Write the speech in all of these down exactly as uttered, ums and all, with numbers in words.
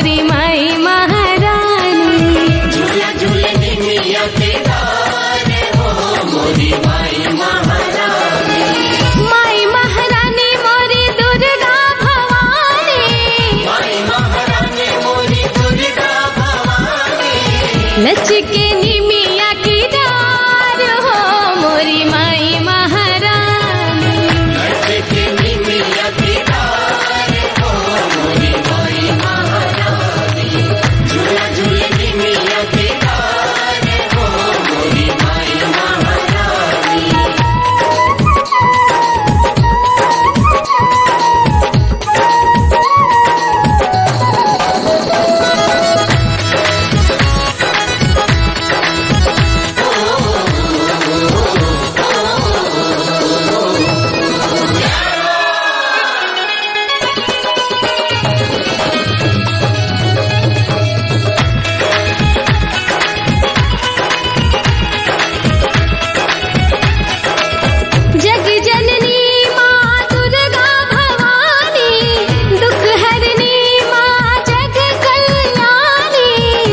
मोरी माई महारानी। झूला झूले निमिया के डार हो मोरी माई महारानी। माई महारानी मोरी दुर्गा भवानी। माई महारानी मोरी दुर्गा भवानी। लचके निमिया की डार हो मोरी माई महारानी। लचके निमिया की डार हो मोरी माई महारानी। झूला झूले निमिया की डार हो मोरी माई महारानी। जग जननी माँ दुर्गा भवानी। दुख हरनी माँ जग कल्याणी।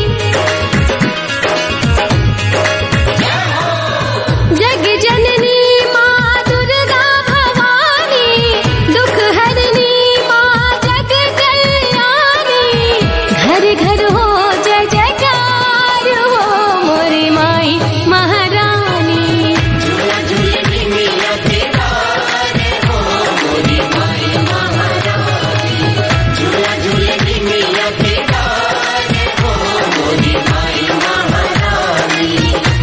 जग जननी माँ दुर्गा भवानी। दुख हरनी माँ जग कल्याणी। घर घर हो जय जयकार हो मोरी माई महारानी। झूला झूले निमिया के डार हो मोरी माई महारानी। झूला झूले निमिया के डार हो मोरी माई महारानी।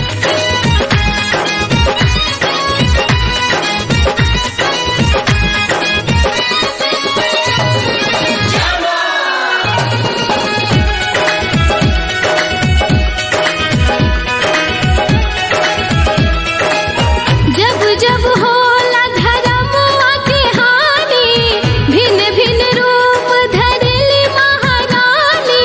जब जब होला धर्मवा के हानि। भिन्न भिन्न रूप धरली महारानी।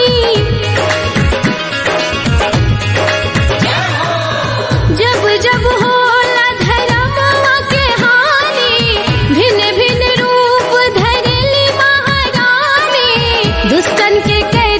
जब जब होला धर्मवा के हानि। भिन्न भिन्न रूप धरली महारानी। दुष्टन के